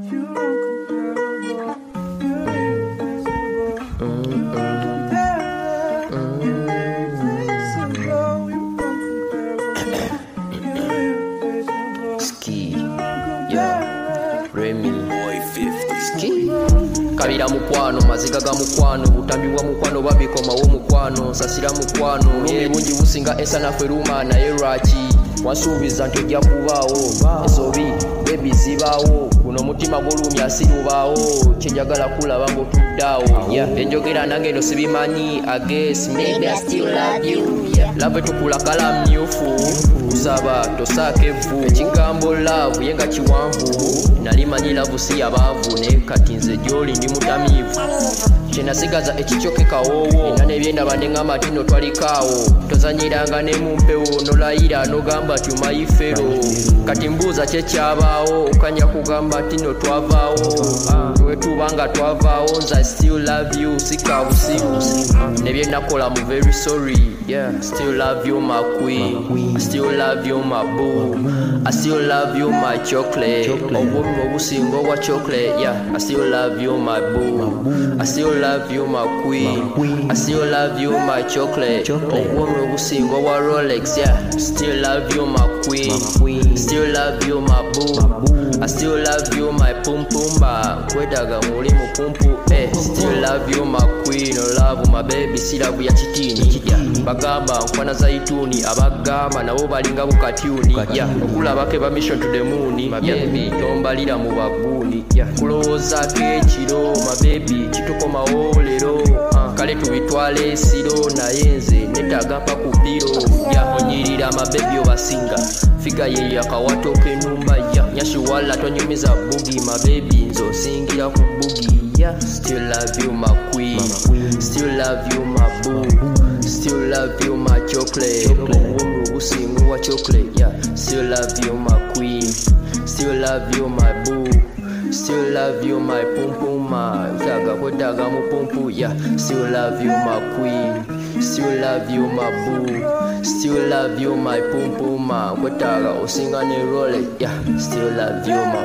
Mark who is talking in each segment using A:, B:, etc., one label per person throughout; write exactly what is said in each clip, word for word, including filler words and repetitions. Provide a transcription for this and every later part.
A: Kabira mukwano maziga ga mukwano butambiwa mukwano babikoma wo mukwano sasira mukwano n'obulungi businga esana feruma naye lwaki wasuubiza nti ojja kubaawo ensobi ebizibaawo guno mutima gw'olumya asirubaawo kyenjagala kulaba ng'otuddaawo enjogera nange eno sibimanyi ages maybe I still love you love tukula kala myufu kusaba tosaako evvu ekigambo love yenga kiwanvu nalimanyi love si yabaavu naye kati nze gy'oli ndi mutamiivu kyenasigaza ekikyoke kawoowo era nebyenda bandeŋŋamba tino twalikaawo tozanyiranga ne mu mpewo nolayira nogamba ti mayifero kati mbuuza kyekyabaawo okanya kugamba tino twavaawo wetubanga twavaawo nze I still love you sikabusiru nebyenakola mu very sorry yeah still love you my queen I still love you my boo I still love you my chocolate obwolu obusinga obwa chocolate yeah I still love you my boo I still love you my queen I still love you my chocolate obwolu obusinga obwa Rolex yeah still love you my queen still love you my boo I still love you my pum pumba kwedaga muli mu pumpu eh still love you my queen love my baby si love ya kitini bagamba nkwana zaituni abagamba nabo balinga bukatuni yeah okulabake ba mission to the moon my baby tombalira mu babuni yeah kulowooza kekiro my baby kitukoma olero uh, kale tubitwale esiro naye nze netaga pa kupiro yeah onyirira my baby obasinga figa ye yakawatoke numba ya nyashiwala tonyumiza bugi my baby nzo singira ku bugi yeah still love you my queen still love you my boo still love you my chocolate obwolu obusinga wa chocolate yeah still love you my queen still love you my boo still love you my pum pum ma daga kwedaga mu pumpu yeah still love you my queen still love you my boo still love you my pum pum ma kwedaga osinga ne Rolex yeah still love you my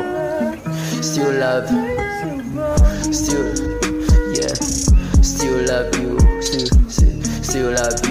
A: still love still yeah still love you still still, still love